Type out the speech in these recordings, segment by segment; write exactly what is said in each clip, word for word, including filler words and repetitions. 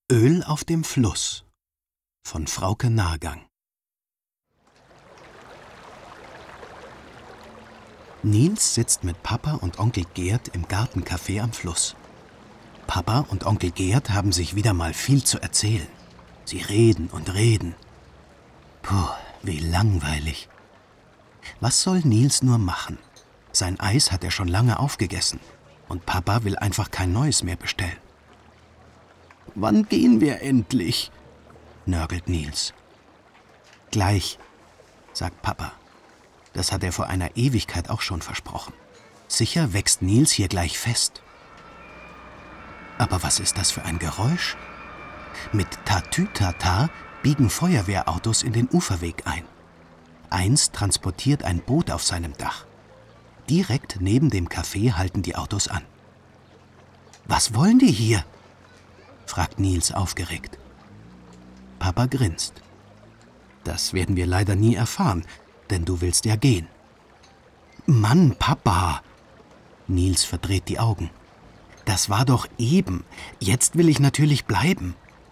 Öl auf dem Fluss von Frauke Nahrgang. Nils sitzt mit Papa und Onkel Gerd im Gartencafé am Fluss. Papa und Onkel Gerd haben sich wieder mal viel zu erzählen. Sie reden und reden. Puh, wie langweilig. Was soll Nils nur machen? Sein Eis hat er schon lange aufgegessen und Papa will einfach kein neues mehr bestellen. »Wann gehen wir endlich?« nörgelt Nils. »Gleich«, sagt Papa. Das hat er vor einer Ewigkeit auch schon versprochen. Sicher wächst Nils hier gleich fest. Aber was ist das für ein Geräusch? Mit Tatütata biegen Feuerwehrautos in den Uferweg ein. Eins transportiert ein Boot auf seinem Dach. Direkt neben dem Café halten die Autos an. »Was wollen die hier?« fragt Nils aufgeregt. Papa grinst. »Das werden wir leider nie erfahren, denn du willst ja gehen.« »Mann, Papa!« Nils verdreht die Augen. »Das war doch eben. Jetzt will ich natürlich bleiben.«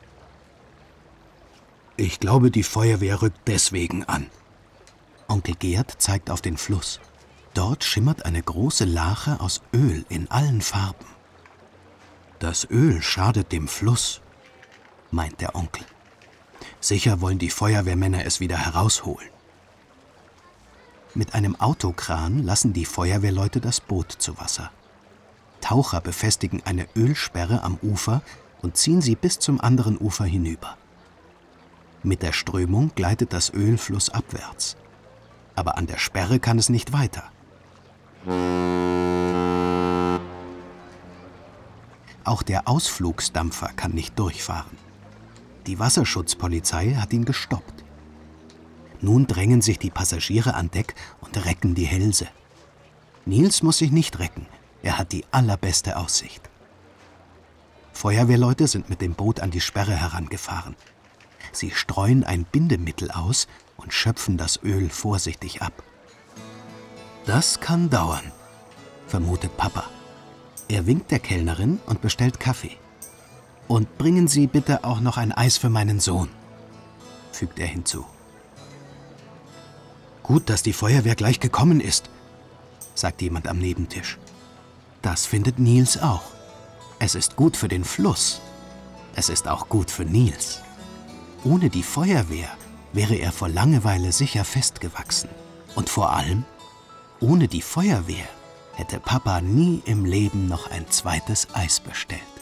»Ich glaube, die Feuerwehr rückt deswegen an.« Onkel Gerd zeigt auf den Fluss. Dort schimmert eine große Lache aus Öl in allen Farben. »Das Öl schadet dem Fluss«, meint der Onkel. »Sicher wollen die Feuerwehrmänner es wieder herausholen.« Mit einem Autokran lassen die Feuerwehrleute das Boot zu Wasser. Taucher befestigen eine Ölsperre am Ufer und ziehen sie bis zum anderen Ufer hinüber. Mit der Strömung gleitet das Öl flussabwärts. Aber an der Sperre kann es nicht weiter. Auch der Ausflugsdampfer kann nicht durchfahren. Die Wasserschutzpolizei hat ihn gestoppt. Nun drängen sich die Passagiere an Deck und recken die Hälse. Nils muss sich nicht recken, er hat die allerbeste Aussicht. Feuerwehrleute sind mit dem Boot an die Sperre herangefahren. Sie streuen ein Bindemittel aus und schöpfen das Öl vorsichtig ab. Das kann dauern, vermutet Papa. Er winkt der Kellnerin und bestellt Kaffee. »Und bringen Sie bitte auch noch ein Eis für meinen Sohn«, fügt er hinzu. »Gut, dass die Feuerwehr gleich gekommen ist«, sagt jemand am Nebentisch. Das findet Nils auch. Es ist gut für den Fluss. Es ist auch gut für Nils. Ohne die Feuerwehr wäre er vor Langeweile sicher festgewachsen. Und vor allem, ohne die Feuerwehr hätte Papa nie im Leben noch ein zweites Eis bestellt.